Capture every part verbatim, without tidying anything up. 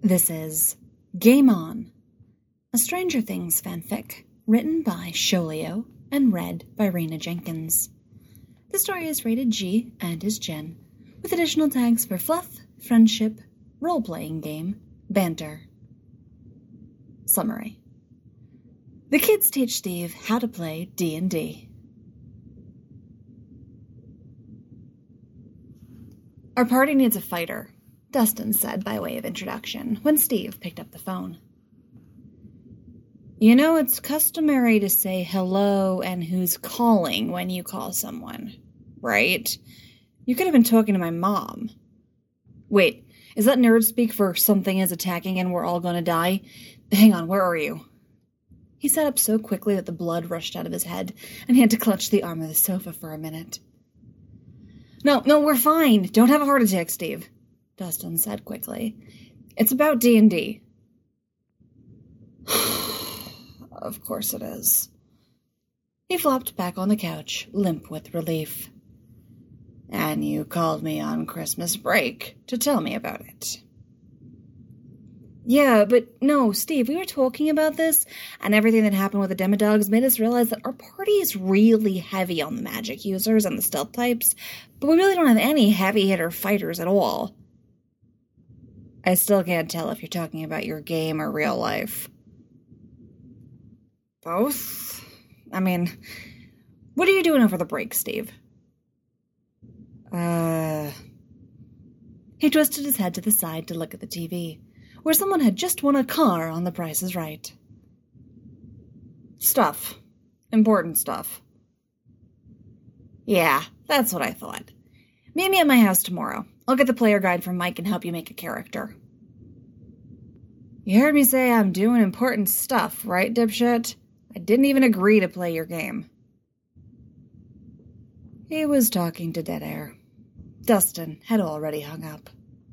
This is Game On, a Stranger Things fanfic written by Sholio and read by Raina Jenkins. The story is rated G and is Gen, with additional tags for fluff, friendship, role-playing game, banter. Summary. The kids teach Steve how to play D and D. Our party needs a fighter, Dustin said by way of introduction, when Steve picked up the phone. You know, it's customary to say hello and who's calling when you call someone, right? You could have been talking to my mom. Wait, is that nerd speak for something is attacking and we're all gonna die? Hang on, where are you? He sat up so quickly that the blood rushed out of his head, and he had to clutch the arm of the sofa for a minute. No, no, we're fine. Don't have a heart attack, Steve, Dustin said quickly. It's about D and D. Of course it is. He flopped back on the couch, limp with relief. And you called me on Christmas break to tell me about it. Yeah, but no, Steve, we were talking about this, and everything that happened with the Demodogs made us realize that our party is really heavy on the magic users and the stealth types, but we really don't have any heavy-hitter fighters at all. I still can't tell if you're talking about your game or real life. Both? I mean, what are you doing over the break, Steve? Uh... He twisted his head to the side to look at the T V, where someone had just won a car on The Price is Right. Stuff. Important stuff. Yeah, that's what I thought. Meet me at my house tomorrow. I'll get the player guide from Mike and help you make a character. You heard me say I'm doing important stuff, right, dipshit? I didn't even agree to play your game. He was talking to dead air. Dustin had already hung up.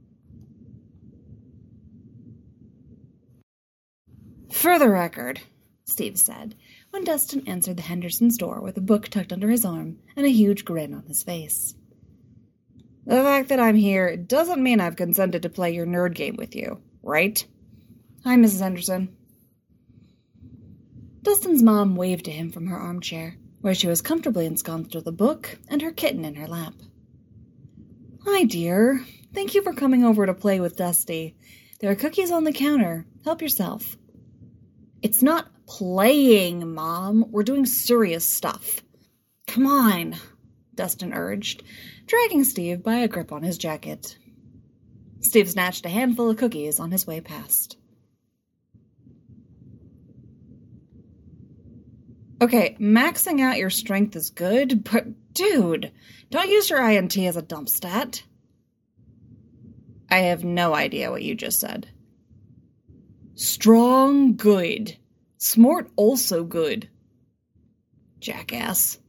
For the record, Steve said, when Dustin answered the Henderson's door with a book tucked under his arm and a huge grin on his face. The fact that I'm here doesn't mean I've consented to play your nerd game with you, right? Hi, Missus Henderson. Dustin's mom waved to him from her armchair, where she was comfortably ensconced with a book and her kitten in her lap. Hi, dear. Thank you for coming over to play with Dusty. There are cookies on the counter. Help yourself. It's not playing, Mom. We're doing serious stuff. Come on, Dustin urged, dragging Steve by a grip on his jacket. Steve snatched a handful of cookies on his way past. Okay, maxing out your strength is good, but dude, don't use your I N T as a dump stat. I have no idea what you just said. Strong, good. Smart, also good. Jackass.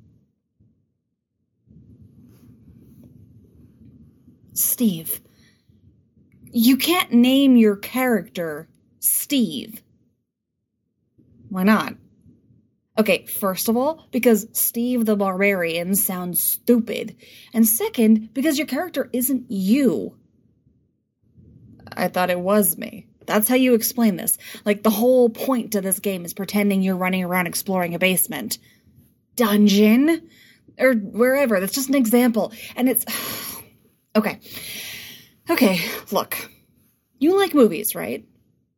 Steve. You can't name your character Steve. Why not? Okay, first of all, because Steve the Barbarian sounds stupid. And second, because your character isn't you. I thought it was me. That's how you explain this. Like, the whole point to this game is pretending you're running around exploring a basement. Dungeon? Or wherever. That's just an example. And it's... Okay. Okay, look. You like movies, right?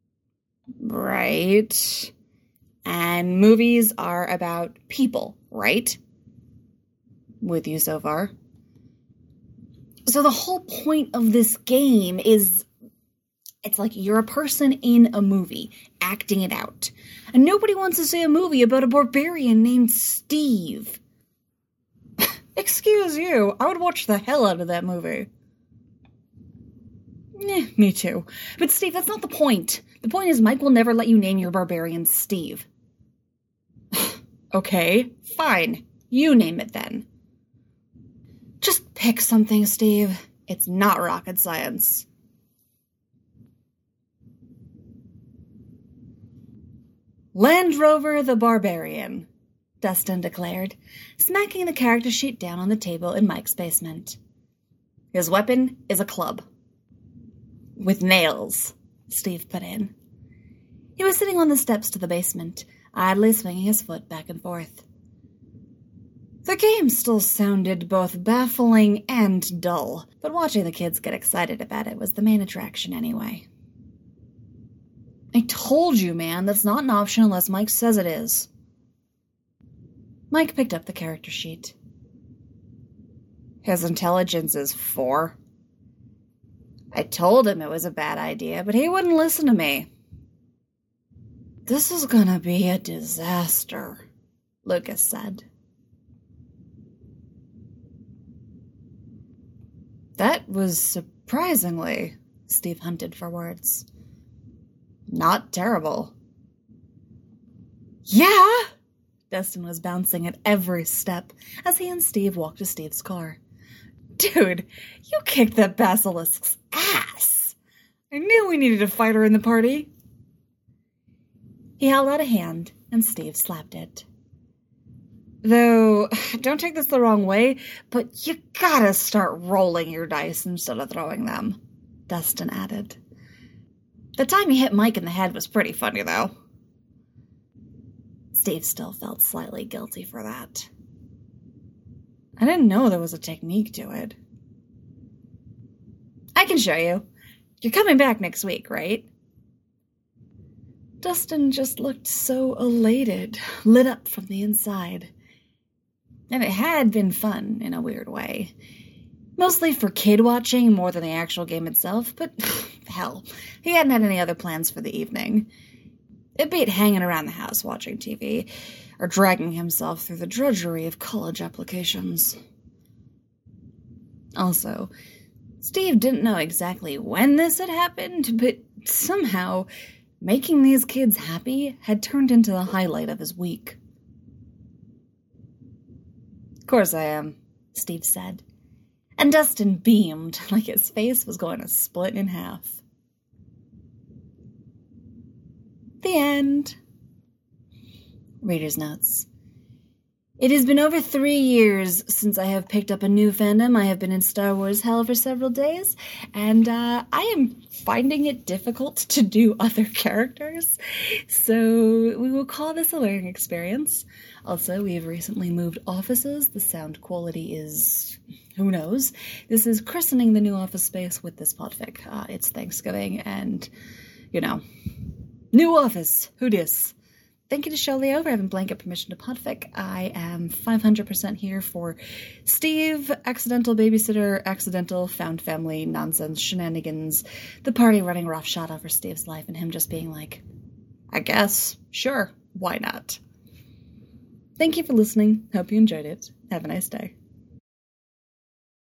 Right. And movies are about people, right? With you so far. So the whole point of this game is... It's like you're a person in a movie, acting it out. And nobody wants to see a movie about a barbarian named Steve. Excuse you, I would watch the hell out of that movie. Eh, me too. But Steve, that's not the point. The point is Mike will never let you name your barbarian Steve. Okay, fine. You name it then. Just pick something, Steve. It's not rocket science. Land Rover the Barbarian, Dustin declared, smacking the character sheet down on the table in Mike's basement. His weapon is a club. With nails. Steve put in. He was sitting on the steps to the basement, idly swinging his foot back and forth. The game still sounded both baffling and dull, but watching the kids get excited about it was the main attraction anyway. I told you, man, that's not an option unless Mike says it is. Mike picked up the character sheet. His intelligence is four. I told him it was a bad idea, but he wouldn't listen to me. This is gonna be a disaster, Lucas said. That was surprisingly, Steve hunted for words. Not terrible. Yeah! Dustin was bouncing at every step as he and Steve walked to Steve's car. Dude, you kicked that basilisk's ass. I knew we needed a fighter in the party. He held out a hand, and Steve slapped it. Though, don't take this the wrong way, but you gotta start rolling your dice instead of throwing them, Dustin added. The time he hit Mike in the head was pretty funny, though. Steve still felt slightly guilty for that. I didn't know there was a technique to it. I can show you. You're coming back next week, right? Dustin just looked so elated, lit up from the inside. And it had been fun in a weird way. Mostly for kid watching more than the actual game itself, but hell, he hadn't had any other plans for the evening. It beat hanging around the house watching T V, or dragging himself through the drudgery of college applications. Also, Steve didn't know exactly when this had happened, but somehow making these kids happy had turned into the highlight of his week. Of course I am, Steve said, and Dustin beamed like his face was going to split in half. The end. Reader's notes. It has been over three years since I have picked up a new fandom. I have been in Star Wars hell for several days, and uh, I am finding it difficult to do other characters, so we will call this a learning experience. Also, we have recently moved offices. The sound quality is, who knows. This is christening the new office space with this podfic. Uh, it's Thanksgiving, and, you know, new office, who dis? Thank you to Sholio for having blanket permission to podfic. I am five hundred percent here for Steve, accidental babysitter, accidental found family, nonsense, shenanigans, the party running roughshod over Steve's life, and him just being like, I guess, sure, why not? Thank you for listening. Hope you enjoyed it. Have a nice day.